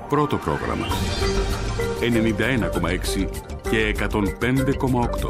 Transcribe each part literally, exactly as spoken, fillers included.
Πρώτο πρόγραμμα ενενήντα ένα κόμμα έξι και εκατόν πέντε κόμμα οκτώ.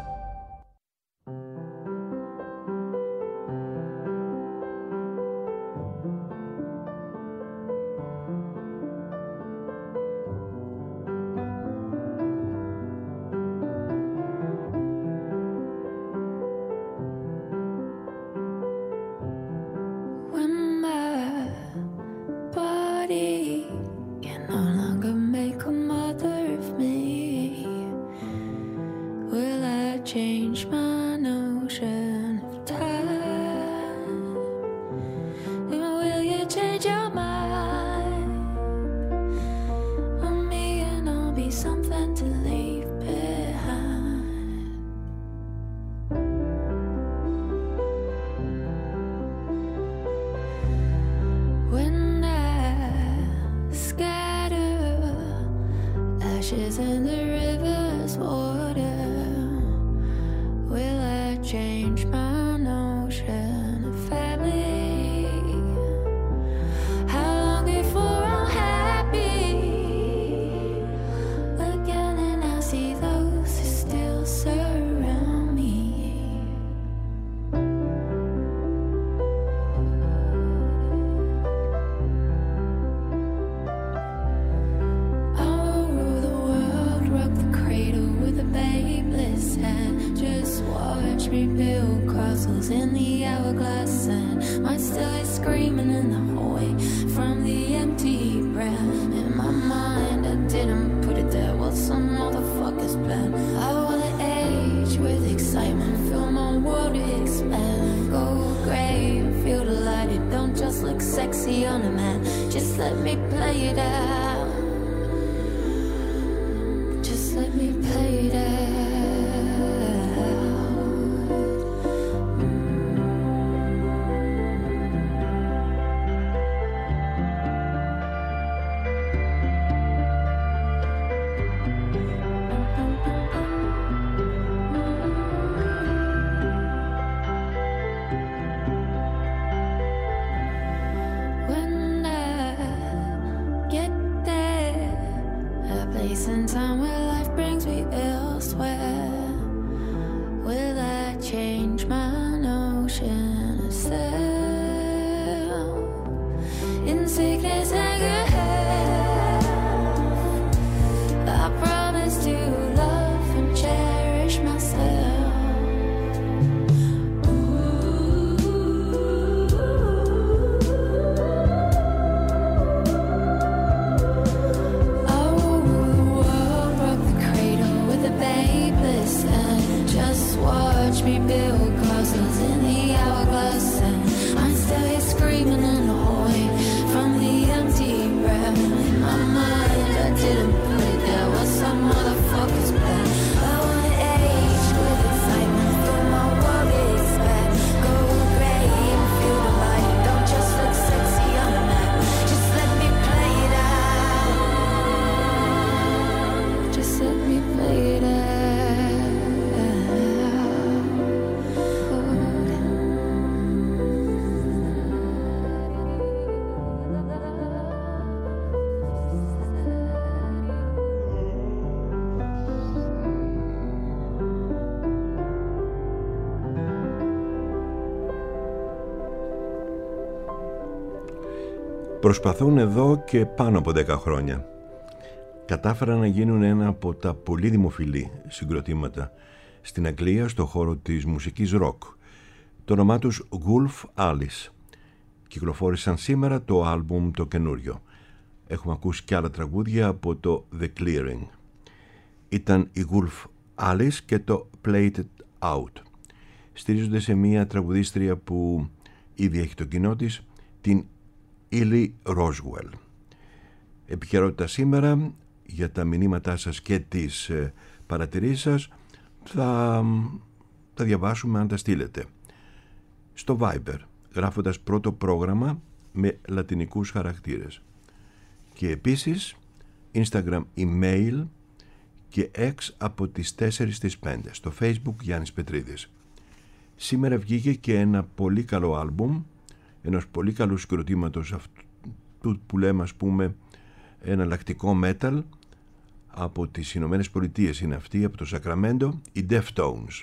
Προσπαθούν εδώ και πάνω από δέκα χρόνια. Κατάφεραν να γίνουν ένα από τα πολύ δημοφιλή συγκροτήματα στην Αγγλία στο χώρο της μουσικής ροκ. Το όνομά τους Wolf Alice. Κυκλοφόρησαν σήμερα το άλμπουμ το καινούριο. Έχουμε ακούσει και άλλα τραγούδια από το The Clearing. Ήταν η Wolf Alice και το Play It Out. Στηρίζονται σε μια τραγουδίστρια που ήδη έχει το κοινό της, την Ellie Roswell. Επικαιρότητα σήμερα, για τα μηνύματά σας και τις ε, παρατηρήσεις σας θα τα διαβάσουμε αν τα στείλετε στο Viber, γράφοντας πρώτο πρόγραμμα με λατινικούς χαρακτήρες, και επίσης Instagram, email και X από τις τέσσερις στις πέντε, στο Facebook Γιάννης Πετρίδης. Σήμερα βγήκε και ένα πολύ καλό άλμπουμ ενός πολύ καλού συγκροτήματος αυτού που λέμε, ας πούμε, εναλλακτικό metal από τις Ηνωμένες Πολιτείες είναι αυτή, από το Σακραμέντο, οι Deftones.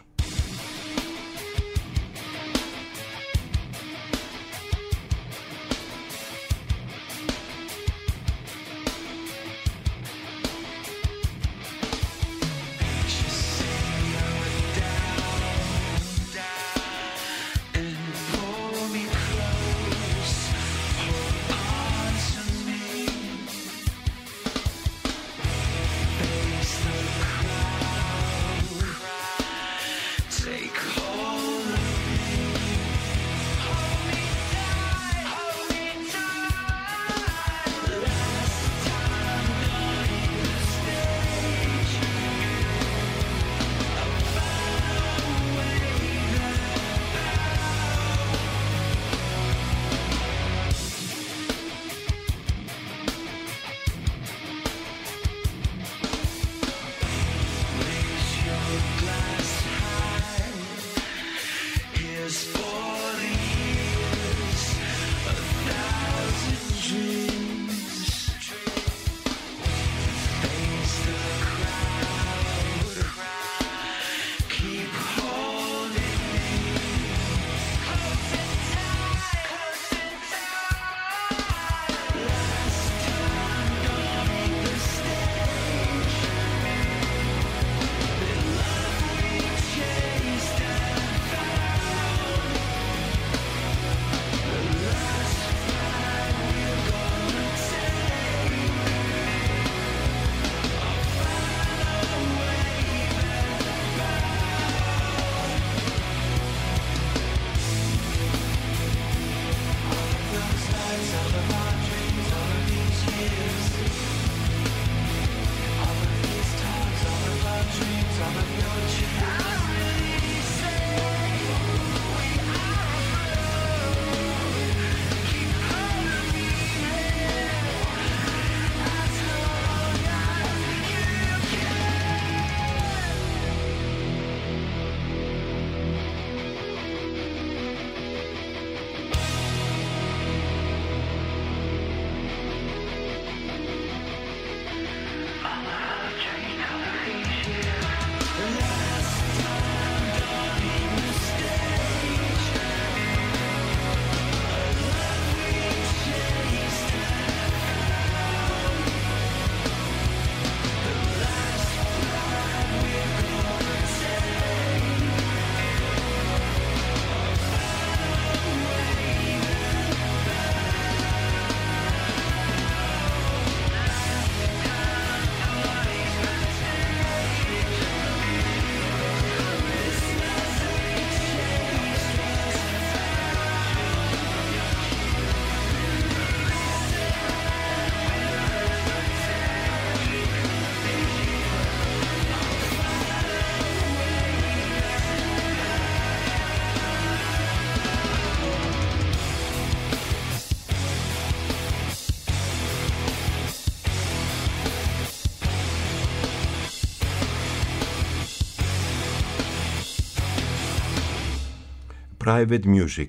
Private Music,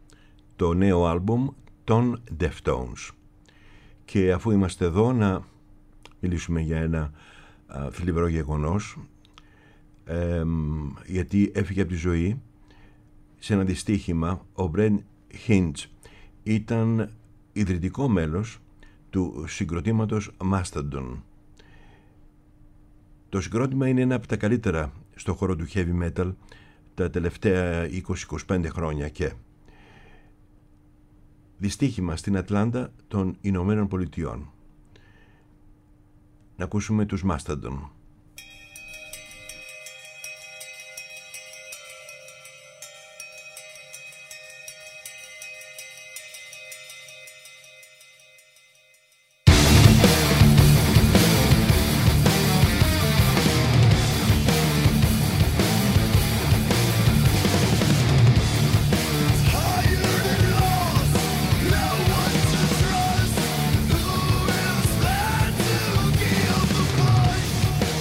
το νέο άλμπουμ των Deftones. Και αφού είμαστε εδώ, να μιλήσουμε για ένα α, θλιβερό γεγονός, ε, γιατί έφυγε από τη ζωή σε ένα δυστύχημα. Ο Brent Hinds ήταν ιδρυτικό μέλος του συγκροτήματος Mastodon. Το συγκρότημα είναι ένα από τα καλύτερα στο χώρο του heavy metal τα τελευταία είκοσι με είκοσι πέντε χρόνια και δυστύχημα στην Ατλάντα των Ηνωμένων Πολιτειών. Να ακούσουμε τους Mastodon. Who is there to give the price?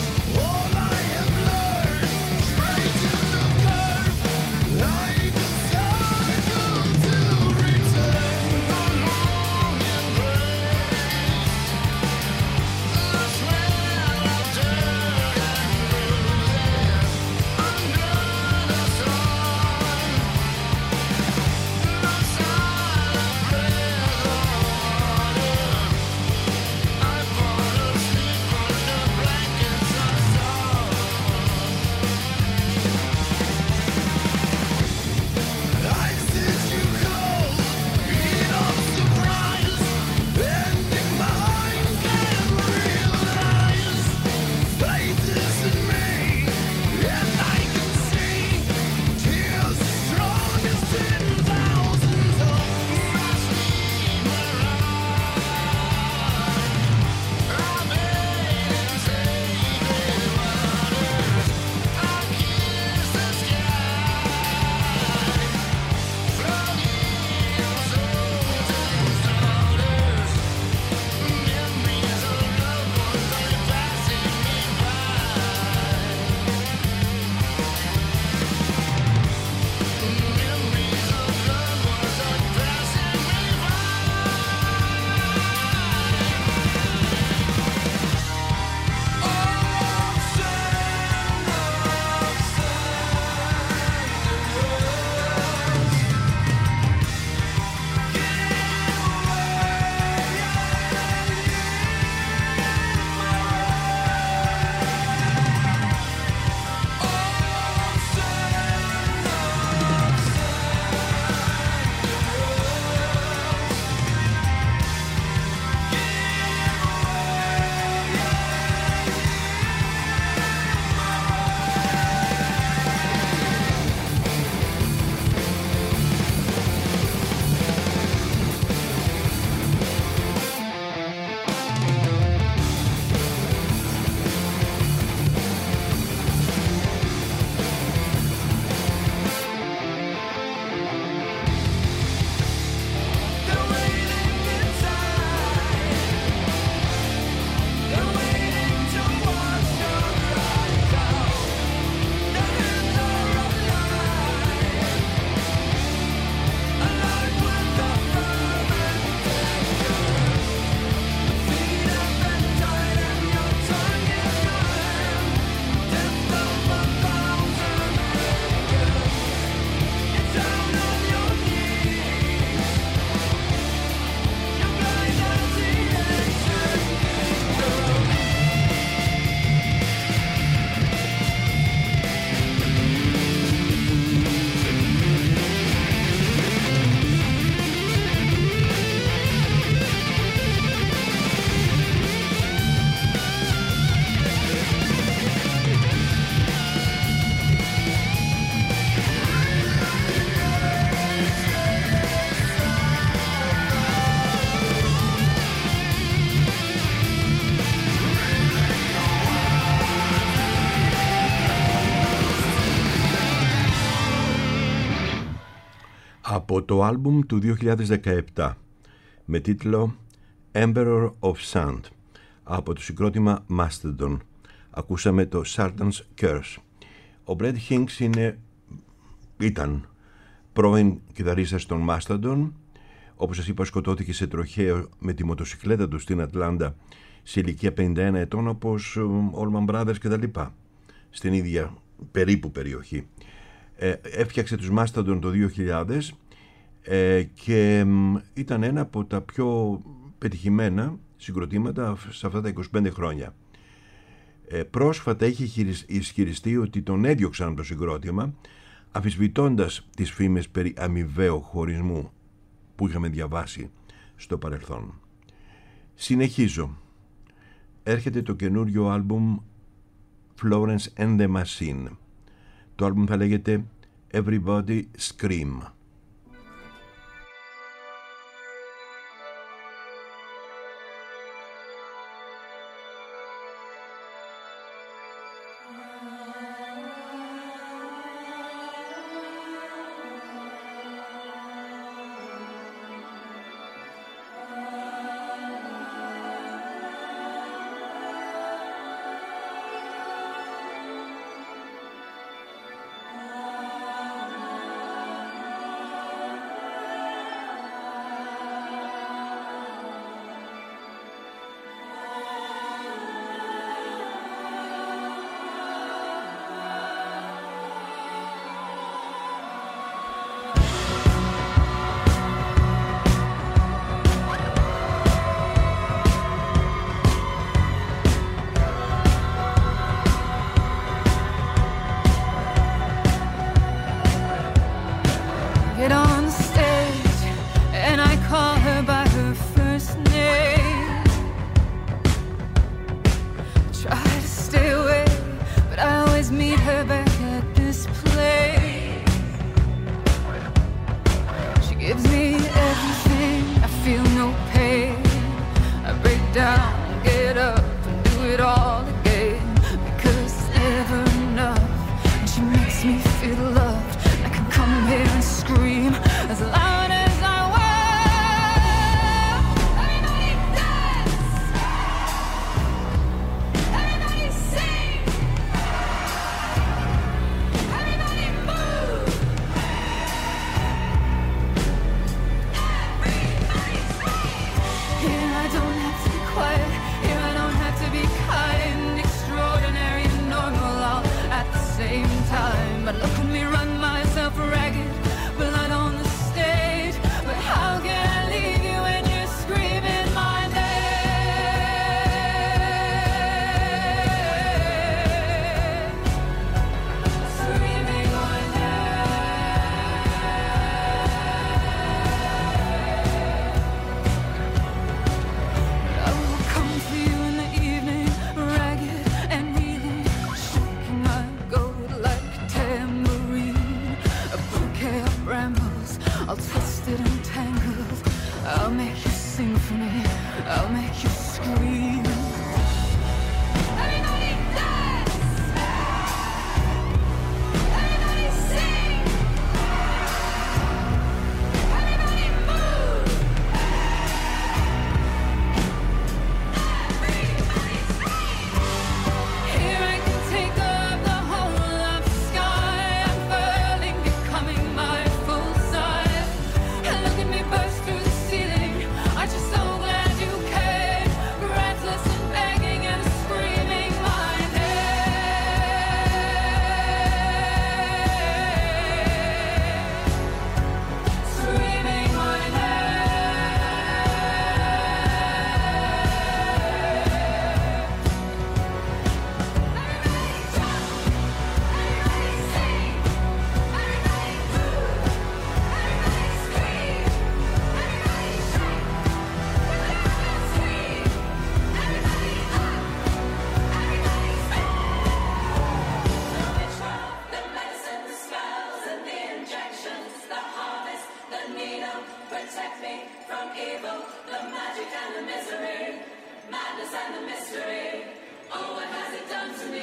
από το άλμπουμ του δύο χιλιάδες δεκαεπτά με τίτλο Emperor of Sound από το συγκρότημα Mastodon. Ακούσαμε το Sartan's Curse. Ο Brett Hinks είναι, ήταν πρώην κιθαρίστας των Mastodon. Όπως σας είπα, σκοτώθηκε σε τροχαίο με τη μοτοσικλέτα του στην Ατλάντα σε ηλικία πενήντα ένα ετών, όπως Allman Brothers και τα λοιπά, στην ίδια περίπου περιοχή. Ε, έφτιαξε τους Mastodon το δύο χιλιάδες ε, και ήταν ένα από τα πιο πετυχημένα συγκροτήματα σε αυτά τα είκοσι πέντε χρόνια. Ε, πρόσφατα είχε ισχυριστεί ότι τον έδιωξαν από το συγκρότημα, αμφισβητώντας τις φήμες περί αμοιβαίου χωρισμού που είχαμε διαβάσει στο παρελθόν. Συνεχίζω. Έρχεται το καινούριο άλμπουμ Florence and the Machine. Το άλμπουμ θα λέγεται Everybody Scream.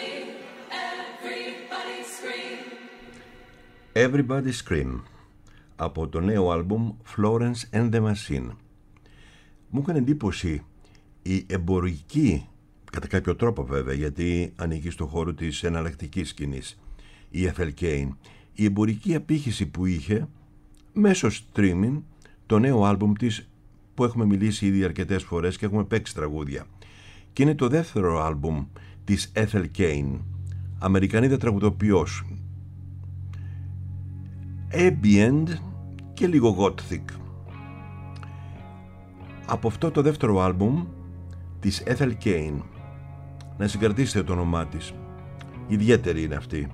Everybody Scream από το νέο άλμπουμ Florence and the Machine. Μου έκανε εντύπωση η εμπορική, κατά κάποιο τρόπο βέβαια, γιατί ανήκει στο χώρο της εναλλακτικής σκηνής, η Ethel Cain, η εμπορική απήχηση που είχε μέσω streaming το νέο άλμπουμ της, που έχουμε μιλήσει ήδη αρκετές φορές και έχουμε παίξει τραγούδια. Και είναι το δεύτερο άλμπουμ της Ethel Cain, Αμερικανίδα τραγουδοποιός, ambient και λίγο gothic. Από αυτό το δεύτερο άλμπουμ της Ethel Cain, να συγκρατήσετε το όνομά της, ιδιαίτερη είναι αυτή.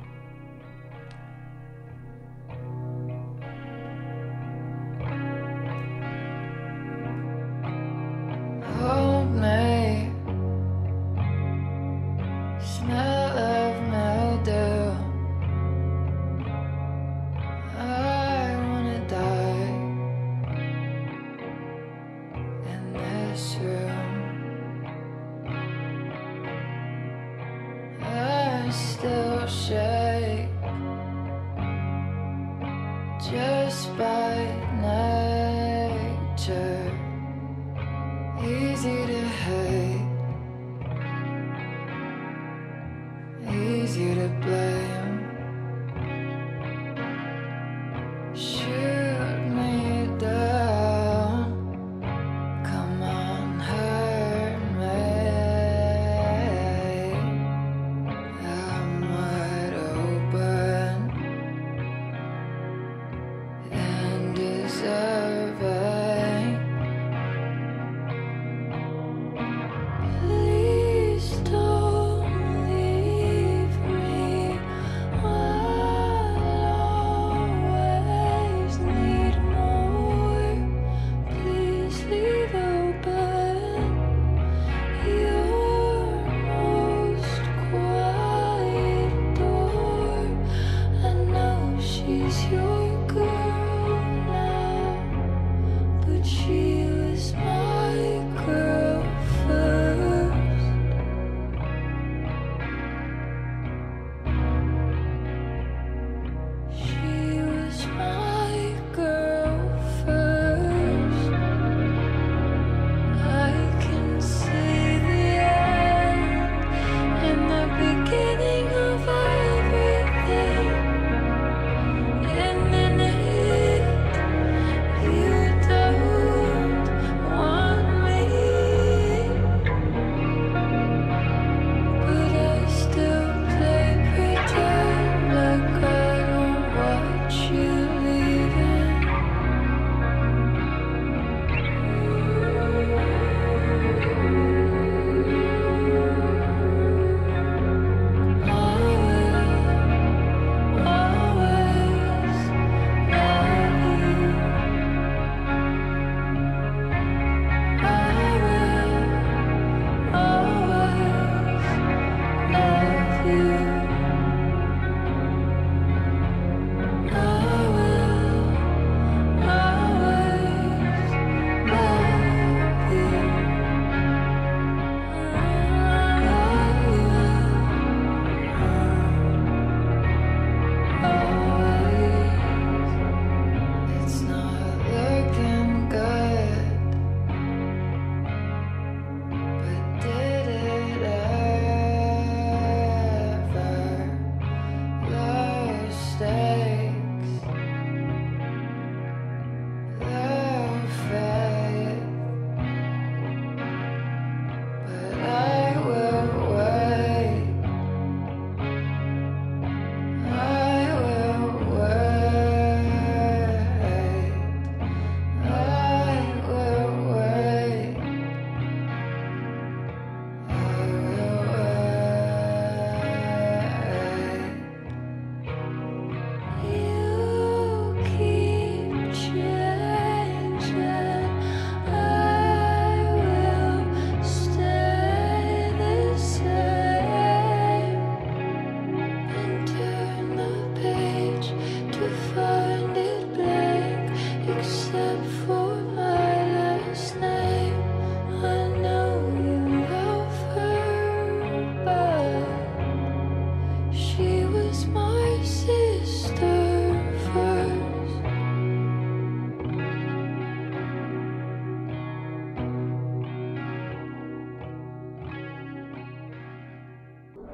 Please don't leave me.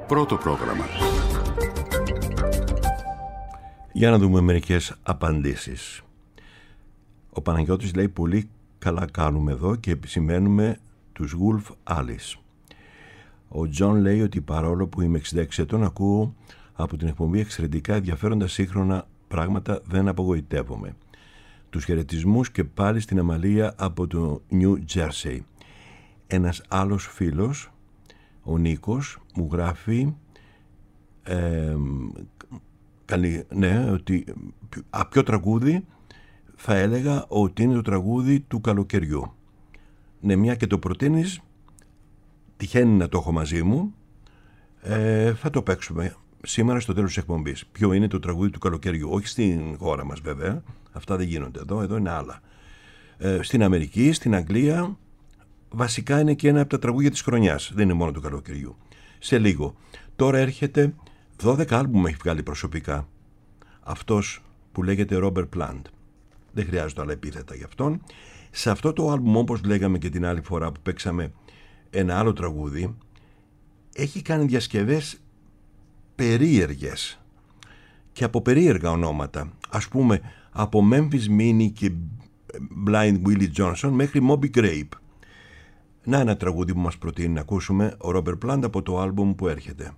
Πρώτο πρόγραμμα. Για να δούμε μερικές απαντήσεις. Ο Παναγιώτης λέει πολύ καλά κάνουμε εδώ και επισημαίνουμε τους Wolf Alice. Ο Τζον λέει ότι παρόλο που είμαι εξήντα έξι ετών ακούω από την εκπομπή εξαιρετικά ενδιαφέροντα σύγχρονα πράγματα, δεν απογοητεύομαι. Τους χαιρετισμούς και πάλι στην Αμαλία από το New Jersey. Ένας άλλος φίλος, ο Νίκος, μου γράφει ε, καλή, ναι, ότι α, ποιο τραγούδι θα έλεγα ότι είναι το τραγούδι του καλοκαιριού. Ναι, μια και το προτείνεις, τυχαίνει να το έχω μαζί μου, ε, θα το παίξουμε σήμερα στο τέλος της εκπομπής. Ποιο είναι το τραγούδι του καλοκαιριού? Όχι στην χώρα μας βέβαια, αυτά δεν γίνονται εδώ, εδώ είναι άλλα. Ε, στην Αμερική, στην Αγγλία, βασικά είναι και ένα από τα τραγούδια της χρονιάς, δεν είναι μόνο του καλοκαιριού. Σε λίγο. Τώρα έρχεται δώδεκα άλμπουμ έχει βγάλει προσωπικά. Αυτός που λέγεται Robert Plant. Δεν χρειάζεται άλλα επίθετα γι' αυτόν. Σε αυτό το άλμπουμ, όπως λέγαμε και την άλλη φορά που παίξαμε ένα άλλο τραγούδι, έχει κάνει διασκευές περίεργες και από περίεργα ονόματα. Ας πούμε από Memphis Minnie και Blind Willie Johnson μέχρι Moby Grape. Να ένα τραγούδι που μας προτείνει να ακούσουμε ο Robert Plant από το άλμπουμ που έρχεται.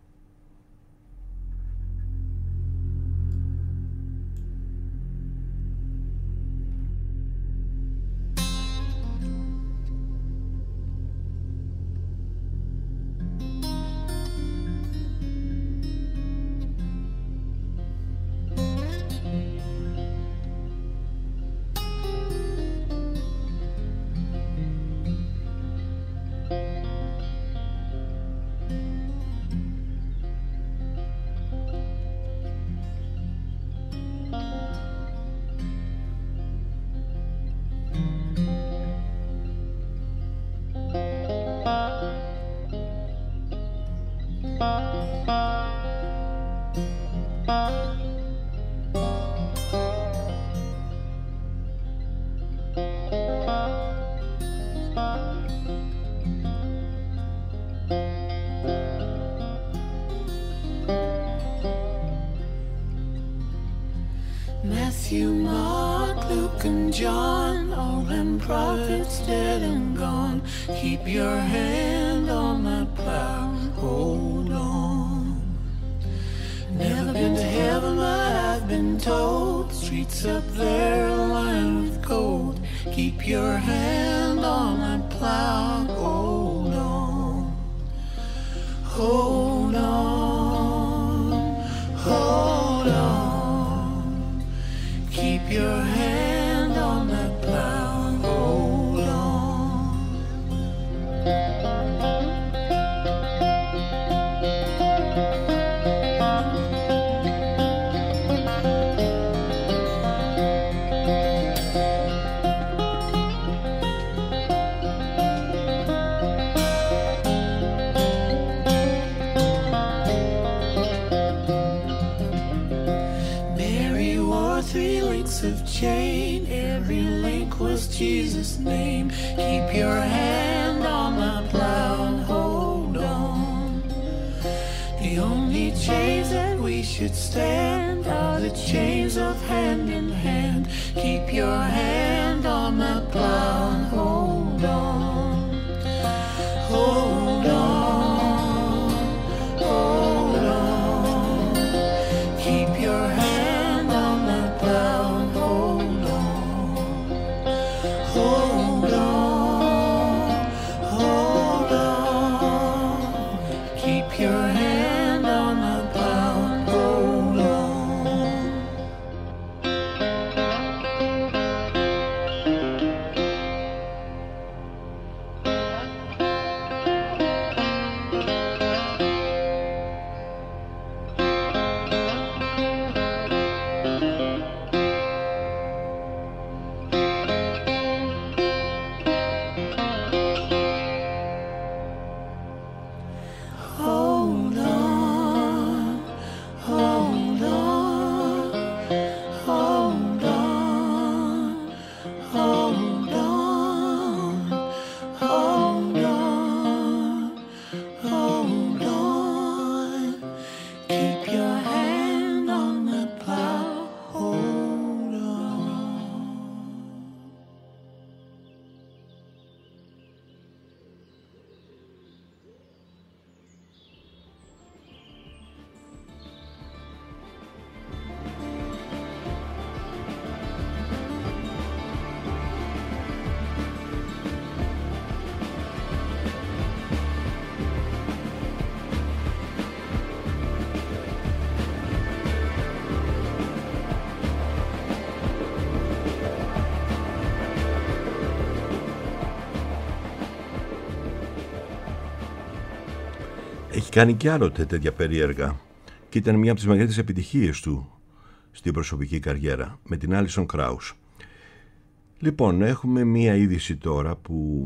Matthew, Mark, Luke, and John, all them prophets dead and gone. Keep your hand on my plow, hold on. Never been to heaven, but I've been told streets up there are lined with gold. Keep your hand on my plow, hold on. Hold on, hold on. Keep your hand on that plow, hold on. Mary wore three links of chain, every link was Jesus' name. Keep your hand on my plow and hold on. The only chains that we should stand are the chains of hand in hand. Keep your hand on my plow and hold on. Hold on, hold on. Keep your hand on my plow and hold on. Hold on, hold on. Keep your hand on my plow and hold on. Έχει κάνει και άλλοτε τέτοια περίεργα και ήταν μια από τις μεγαλύτερες επιτυχίες του στην προσωπική καριέρα με την Alison Krauss. Λοιπόν, έχουμε μια είδηση τώρα που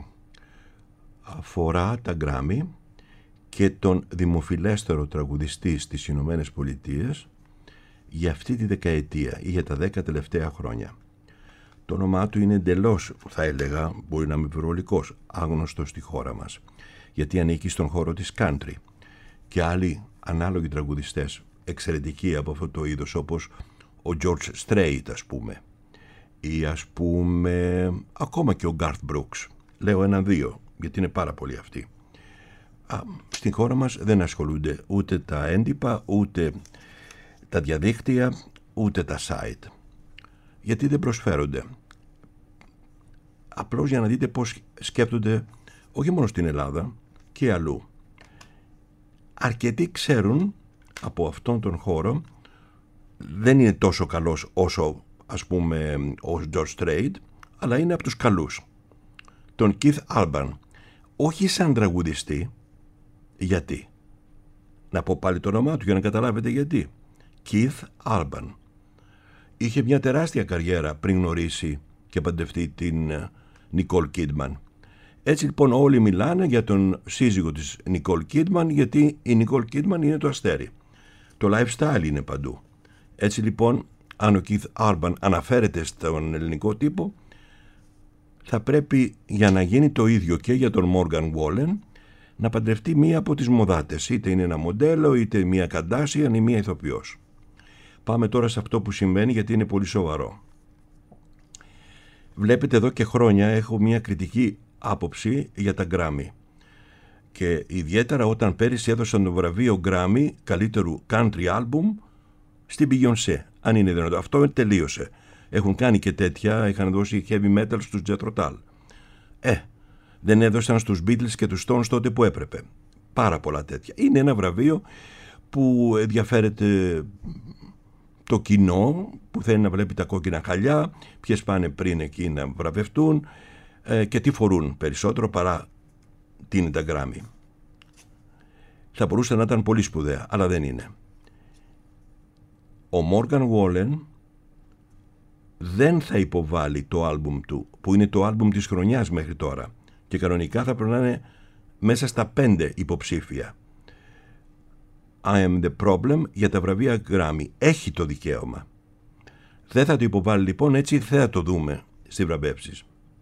αφορά τα Grammy και τον δημοφιλέστερο τραγουδιστή στις Ηνωμένες Πολιτείες για αυτή τη δεκαετία ή για τα δέκα τελευταία χρόνια. Το όνομά του είναι εντελώς, θα έλεγα, μπορεί να είμαι υπερβολικός, άγνωστο στη χώρα μας, γιατί ανήκει στον χώρο της country και άλλοι ανάλογοι τραγουδιστές εξαιρετικοί από αυτό το είδος, όπως ο George Strait, ας πούμε, ή ας πούμε ακόμα και ο Garth Brooks. Λέω ένα-δύο γιατί είναι πάρα πολλοί αυτοί. Α, στην χώρα μας δεν ασχολούνται ούτε τα έντυπα, ούτε τα διαδίκτυα, ούτε τα site, γιατί δεν προσφέρονται. Απλώς για να δείτε πώς σκέπτονται όχι μόνο στην Ελλάδα και αλλού. Αρκετοί ξέρουν από αυτόν τον χώρο, δεν είναι τόσο καλός όσο ας πούμε ο George Strait, αλλά είναι από τους καλούς, τον Keith Urban. Όχι σαν τραγουδιστή. Γιατί? Να πω πάλι το όνομά του για να καταλάβετε γιατί. Keith Urban. Είχε μια τεράστια καριέρα πριν γνωρίσει και παντρευτεί την Nicole Kidman. Έτσι λοιπόν όλοι μιλάνε για τον σύζυγο της Nicole Kidman, γιατί η Nicole Kidman είναι το αστέρι. Το lifestyle είναι παντού. Έτσι λοιπόν, αν ο Keith Urban αναφέρεται στον ελληνικό τύπο, θα πρέπει για να γίνει το ίδιο και για τον Morgan Wallen να παντρευτεί μία από τις μοδάτες, είτε είναι ένα μοντέλο, είτε μία Kardashian ή μία ηθοποιός. Πάμε τώρα σε αυτό που συμβαίνει, γιατί είναι πολύ σοβαρό. Βλέπετε, εδώ και χρόνια έχω μία κριτική άποψη για τα Grammy και ιδιαίτερα όταν πέρυσι έδωσαν το βραβείο Grammy καλύτερου country album στην Beyoncé, αν είναι δυνατό. Αυτό τελείωσε. Έχουν κάνει και τέτοια, είχαν δώσει heavy metal στους Jethro Tull. Ε, δεν έδωσαν στους Beatles και τους Stones τότε που έπρεπε. Πάρα πολλά τέτοια. Είναι ένα βραβείο που ενδιαφέρεται το κοινό, που θέλει να βλέπει τα κόκκινα χαλιά, ποιες πάνε πριν εκεί να βραβευτούν ε, και τι φορούν περισσότερο παρά τι είναι τα Grammy. Θα μπορούσε να ήταν πολύ σπουδαία, αλλά δεν είναι. Ο Morgan Wallen δεν θα υποβάλει το άλμπουμ του, που είναι το άλμπουμ της χρονιάς μέχρι τώρα, και κανονικά θα πρέπει να είναι μέσα στα πέντε υποψήφια. I am the problem για τα βραβεία Grammy. Έχει το δικαίωμα. Δεν θα το υποβάλει λοιπόν, έτσι θα το δούμε στις βραβεύσεις.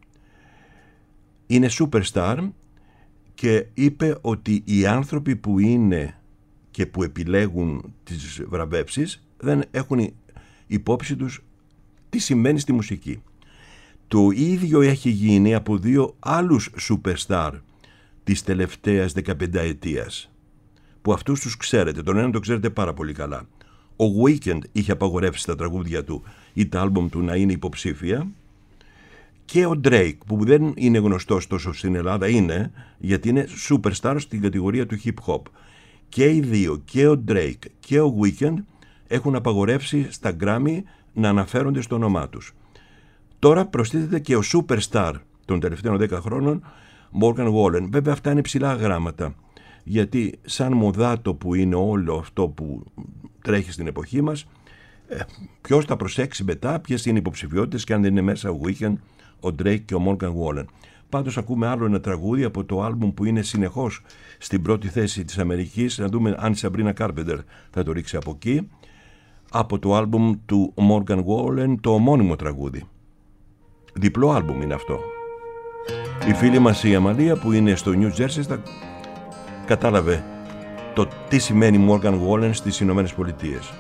Είναι superstar και είπε ότι οι άνθρωποι που είναι και που επιλέγουν τις βραβεύσεις δεν έχουν υπόψη τους τι σημαίνει στη μουσική. Το ίδιο έχει γίνει από δύο άλλους superstar της τελευταίας δεκαπενταετίας, που αυτούς τους ξέρετε. Τον έναν το ξέρετε πάρα πολύ καλά. Ο Weeknd είχε απαγορεύσει τα τραγούδια του ή τα άλμπομ του να είναι υποψήφια, και ο Drake, που δεν είναι γνωστός τόσο στην Ελλάδα, είναι, γιατί είναι superstar στην κατηγορία του hip hop. Και οι δύο, και ο Drake και ο Weeknd, έχουν απαγορεύσει στα Grammy να αναφέρονται στο όνομά τους. Τώρα προστίθεται και ο superstar των τελευταίων δέκα χρόνων, Morgan Wallen. Βέβαια αυτά είναι ψηλά γράμματα, γιατί σαν μοδάτο που είναι όλο αυτό που τρέχει στην εποχή μας, ε, ποιος θα προσέξει μετά ποιες είναι οι υποψηφιότητες και αν δεν είναι μέσα ο Weeknd, ο Drake και ο Morgan Wallen. Πάντως ακούμε άλλο ένα τραγούδι από το άλμπουμ που είναι συνεχώς στην πρώτη θέση της Αμερικής. Να δούμε αν η Sabrina Carpenter θα το ρίξει από εκεί. Από το άλμπουμ του Morgan Wallen, το ομώνυμο τραγούδι. Διπλό άλμπουμ είναι αυτό. Η φίλη μας η Αμαλία που είναι στο New Jersey θα κατάλαβε το τι σημαίνει Morgan Wallen στις Ηνωμένες Πολιτείες.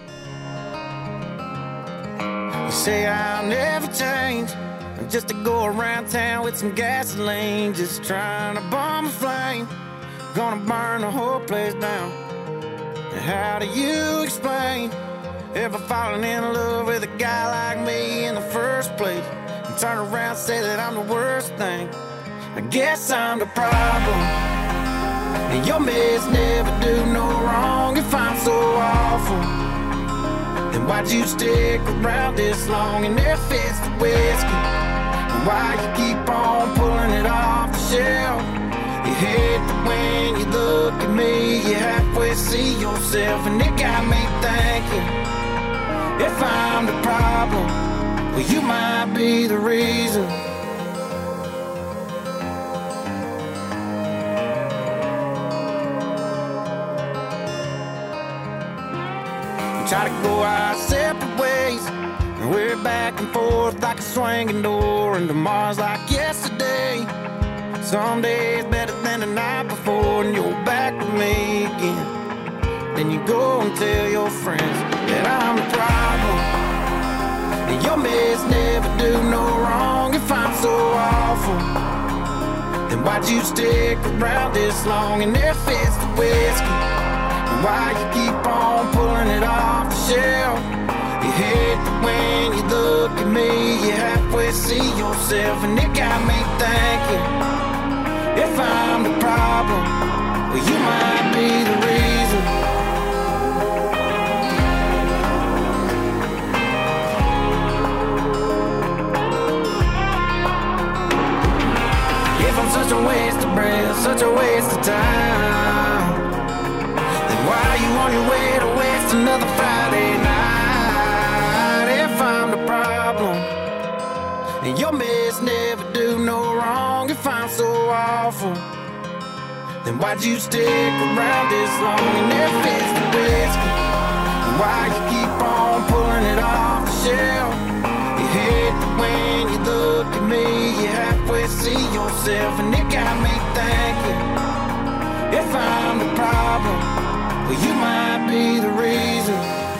Just to go around town with some gasoline, just trying to bomb a flame, gonna burn the whole place down. And how do you explain ever falling in love with a guy like me in the first place, and turn around and say that I'm the worst thing? I guess I'm the problem, and your mess never do no wrong. If I'm so awful, then why'd you stick around this long? And if it's the whiskey, why you keep on pulling it off the shelf? You hate that when you look at me, you halfway see yourself, and it got me thinking, if I'm the problem, well, you might be the reason. We try to go our separate ways, and we're back and forth like a swinging door, and tomorrow's like yesterday. Some days better than the night before, and you're back with me again. Then you go and tell your friends that I'm the problem, and your mess never do no wrong. If I'm so awful, then why'd you stick around this long? And if it's the whiskey, then why you keep on pulling it off the shelf? You hate that when you look at me, you halfway see yourself, and it got me thinking, if I'm the problem, well, you might be the reason. If I'm such a waste of breath, such a waste of time, then why are you on your way to waste another Friday night? If I'm the problem, and your mess never do no wrong. If I'm so awful, then why'd you stick around this long? And if it's the whiskey, then why you keep on pulling it off the shelf? You hate that when you look at me, you halfway see yourself, and it got me thinking, if I'm the problem, well, you might be the reason.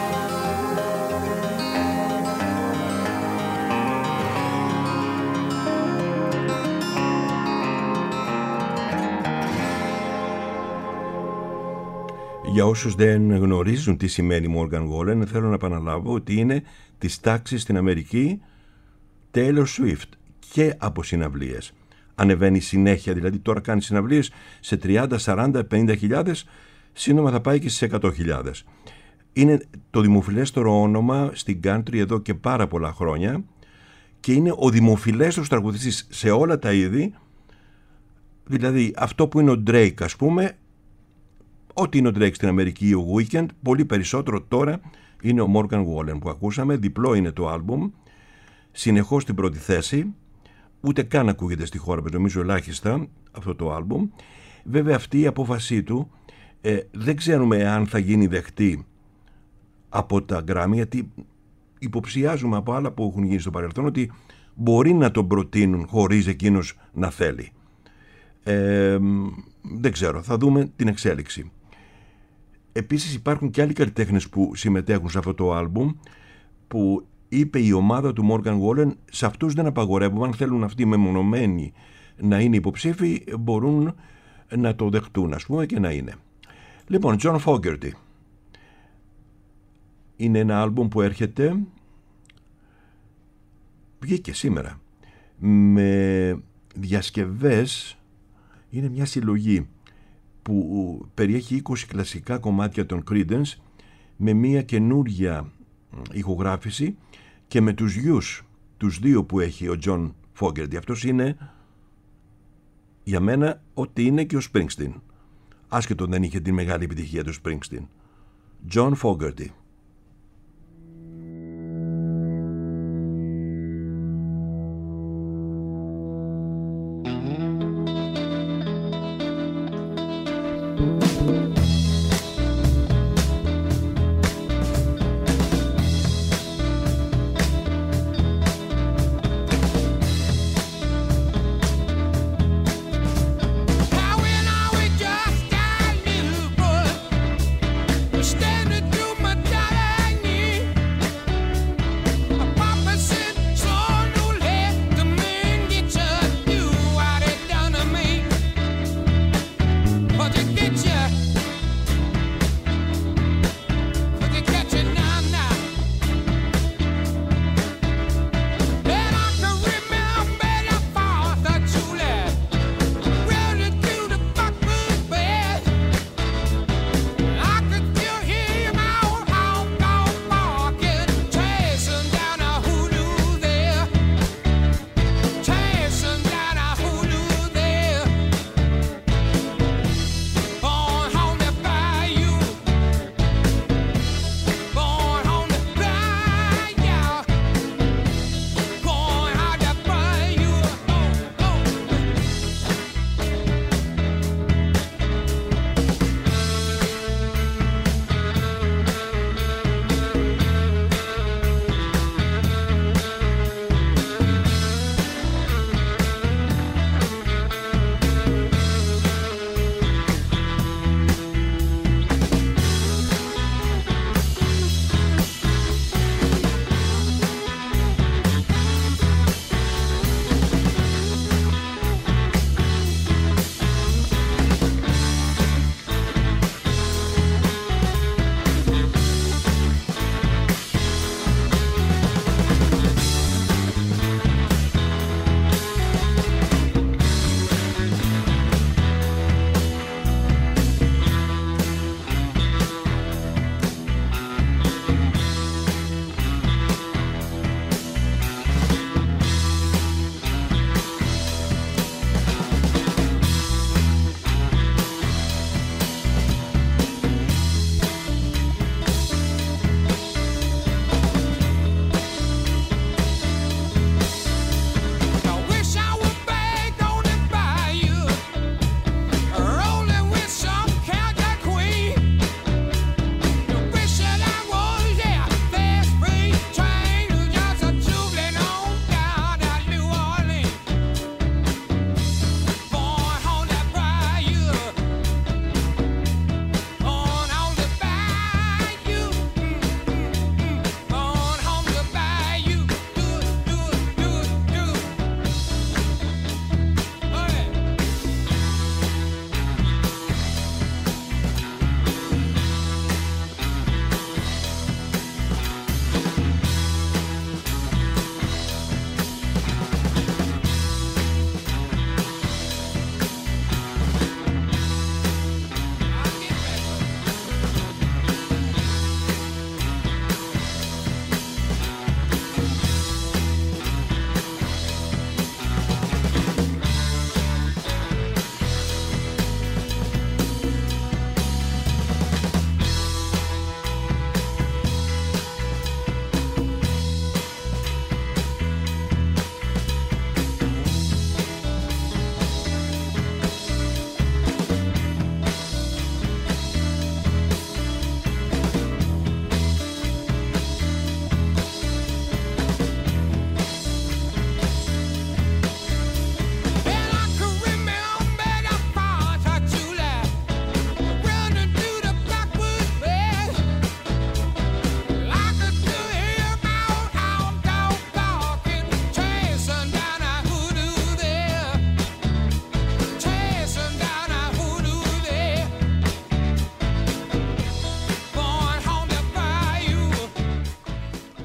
Για όσους δεν γνωρίζουν τι σημαίνει Morgan Wallen, θέλω να επαναλάβω ότι είναι της τάξης στην Αμερική Taylor Swift και από συναυλίες. Ανεβαίνει συνέχεια, δηλαδή τώρα κάνει συναυλίες σε τριάντα, σαράντα, πενήντα χιλιάδες, σύντομα θα πάει και στις εκατό χιλιάδες. Είναι το δημοφιλέστερο όνομα στην country εδώ και πάρα πολλά χρόνια και είναι ο δημοφιλέστερος τραγουδιστής σε όλα τα είδη, δηλαδή αυτό που είναι ο Drake, ας πούμε, ό,τι είναι ο Drake στην Αμερική ή ο Weekend, πολύ περισσότερο τώρα είναι ο Morgan Wallen που ακούσαμε. Διπλό είναι το άλμπουμ, συνεχώς στην πρώτη θέση, ούτε καν ακούγεται στη χώρα μας, νομίζω ελάχιστα αυτό το άλμπουμ. Βέβαια αυτή η απόφασή του ε, δεν ξέρουμε αν θα γίνει δεχτή από τα Grammy, γιατί υποψιάζουμε από άλλα που έχουν γίνει στο παρελθόν ότι μπορεί να τον προτείνουν χωρίς εκείνος να θέλει. Ε, δεν ξέρω, θα δούμε την εξέλιξη. Επίσης υπάρχουν και άλλοι καλλιτέχνες που συμμετέχουν σε αυτό το άλμπουμ, που είπε η ομάδα του Morgan Wallen, σε αυτούς δεν απαγορεύουμε, αν θέλουν αυτοί μεμονωμένοι να είναι υποψήφοι, μπορούν να το δεχτούν, ας πούμε, και να είναι. Λοιπόν, John Fogerty είναι ένα άλμπουμ που έρχεται, βγήκε σήμερα, με διασκευές. Είναι μια συλλογή που περιέχει είκοσι κλασικά κομμάτια των Creedence με μια καινούρια ηχογράφηση και με τους γιους, τους δύο που έχει ο John Fogerty. Αυτός είναι για μένα ό,τι είναι και ο Springsteen, άσχετο δεν είχε την μεγάλη επιτυχία του Springsteen. John Fogerty. Get you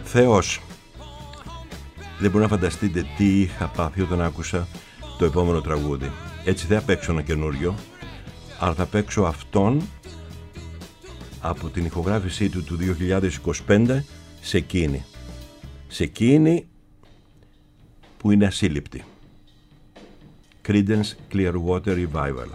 Θεός. Δεν μπορώ να φανταστείτε τι είχα πάθει όταν άκουσα το επόμενο τραγούδι. Έτσι δεν θα παίξω ένα καινούριο, αλλά θα παίξω αυτόν από την ηχογράφησή του του δύο χιλιάδες είκοσι πέντε σε εκείνη. Σε εκείνη που είναι ασύλληπτη. Creedence Clearwater Revival.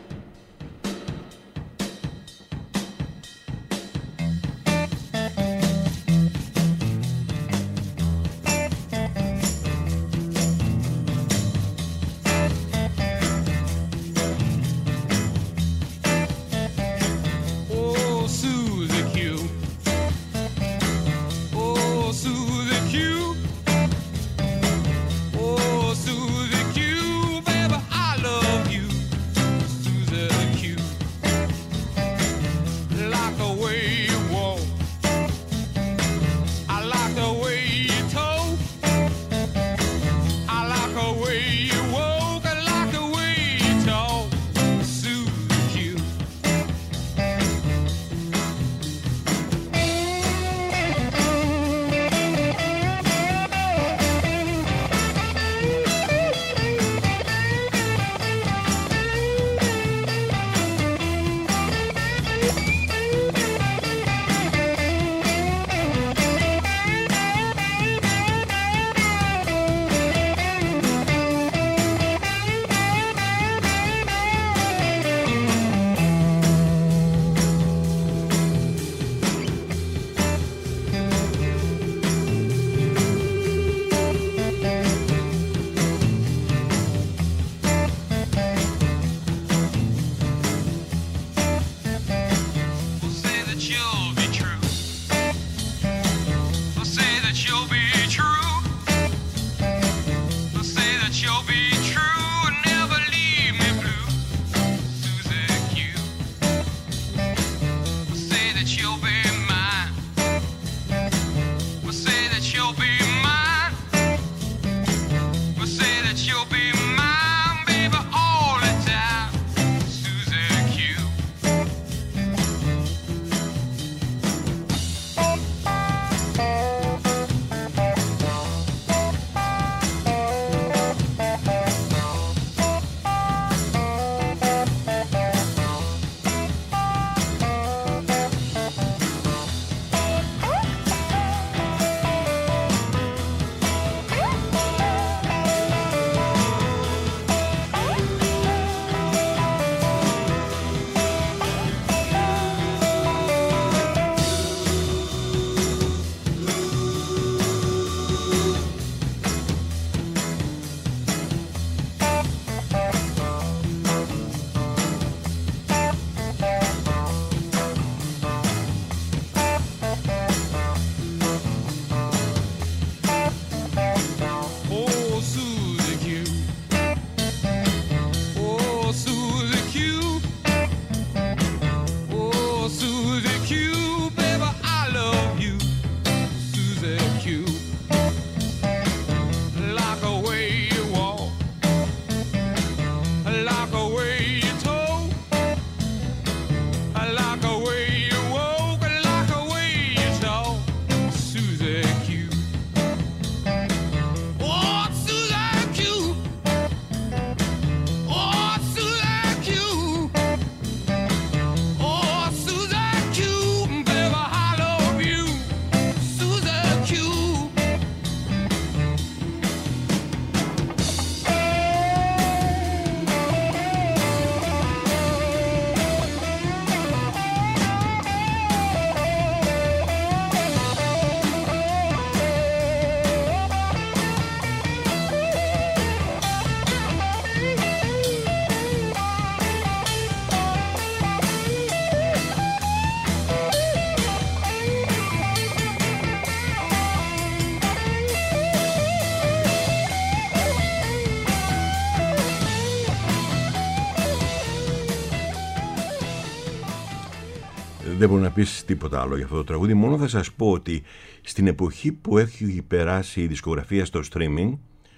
Δεν μπορεί να πεις τίποτα άλλο για αυτό το τραγούδι. Μόνο θα σας πω ότι στην εποχή που έχει περάσει η δισκογραφία στο streaming,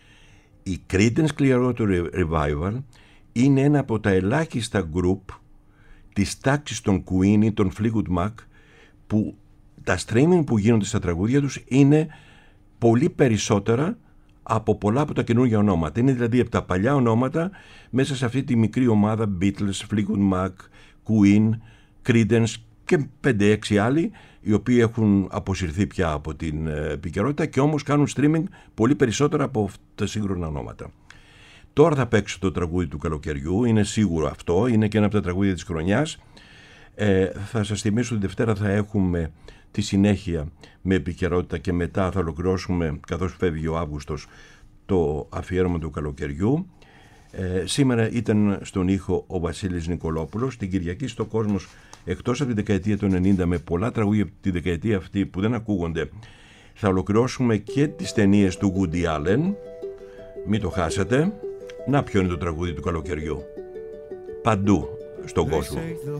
η Creedence Clearwater Revival είναι ένα από τα ελάχιστα group της τάξης των Queen ή των Fleetwood Mac που τα streaming που γίνονται στα τραγούδια τους είναι πολύ περισσότερα από πολλά από τα καινούργια ονόματα. Είναι δηλαδή από τα παλιά ονόματα μέσα σε αυτή τη μικρή ομάδα Beatles, Fleetwood Mac, Queen, Creedence και πέντε έξι άλλοι, οι οποίοι έχουν αποσυρθεί πια από την επικαιρότητα και όμως κάνουν streaming πολύ περισσότερα από τα σύγχρονα ονόματα. Τώρα θα παίξω το τραγούδι του καλοκαιριού, είναι σίγουρο αυτό, είναι και ένα από τα τραγούδια της χρονιάς. Ε, θα σας θυμίσω ότι Δευτέρα θα έχουμε τη συνέχεια με επικαιρότητα και μετά θα ολοκληρώσουμε, καθώς φεύγει ο Αύγουστος, το αφιέρωμα του καλοκαιριού. Ε, σήμερα ήταν στον ήχο ο Βασίλης Νικολόπουλος. Την Κυριακή στο Κόσμος, εκτός από τη δεκαετία του ενενήντα με πολλά τραγούδια από τη δεκαετία αυτή που δεν ακούγονται, θα ολοκληρώσουμε και τις ταινίες του Woody Allen. Μην το χάσετε. Να, ποιο είναι το τραγούδι του καλοκαιριού? Παντού στον κόσμο.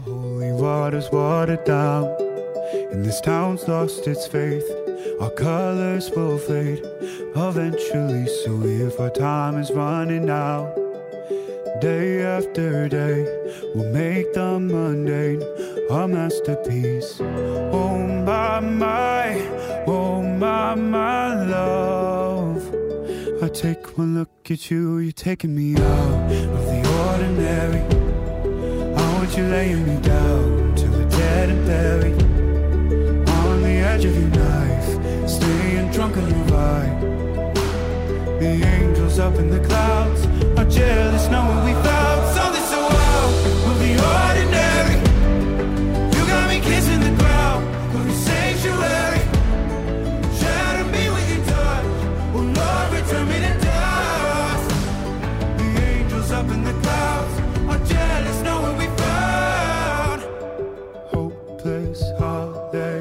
And this town's lost its faith. Our colors will fade eventually. So if our time is running out, day after day, we'll make the mundane our masterpiece. Oh my, my, oh my, my love. I take one look at you, you're taking me out of the ordinary. I want you laying me down till we're dead and buried. Edge of your knife, staying drunk on your vibe. The angels up in the clouds are jealous knowing we found something so wild of the ordinary. You got me kissing the ground of your sanctuary. Shatter me with your touch, oh Lord, return me to dust. The angels up in the clouds are jealous knowing we found hopeless holiday.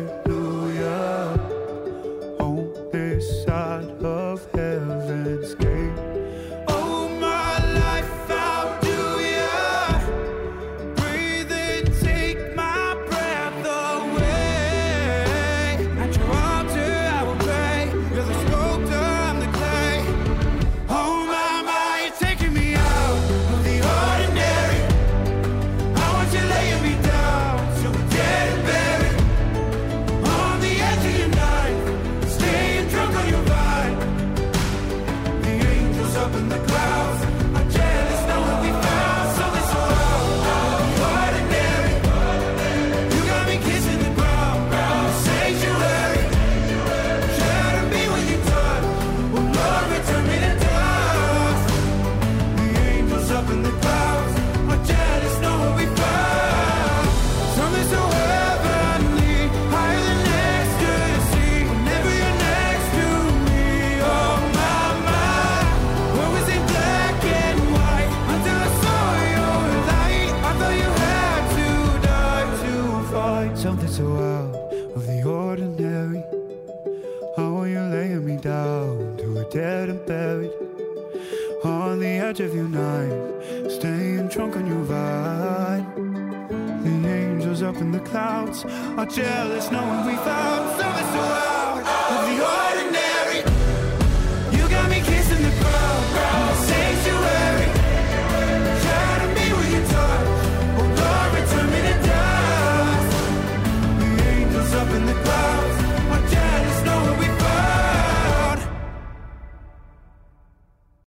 Side of heaven's gate. Oh, my life, how do ya breathe and take my breath away? At your altar I will pray. You're the sculptor, I'm the clay. Oh my, my, you're taking me out of the ordinary. I want you laying me down till we're dead and buried. On the edge of your knife, staying drunk on your vibe. The angels up in the clouds are jealous knowing we found something so wild, ordinary. You got me kissing the ground, sanctuary. Shatter me with your touch, oh Lord, return me to dust. The angels up in the clouds are jealous knowing we found something so heavenly, higher than ecstasy. Whenever you're next to me, oh my, my, what was in black and white until I saw your light. I thought you had to die to fight something so out of the ordinary. How are you laying me down to a dead and buried? On the edge of your knife, staying drunk on your vine. The angels up in the clouds are jealous knowing we found something so out.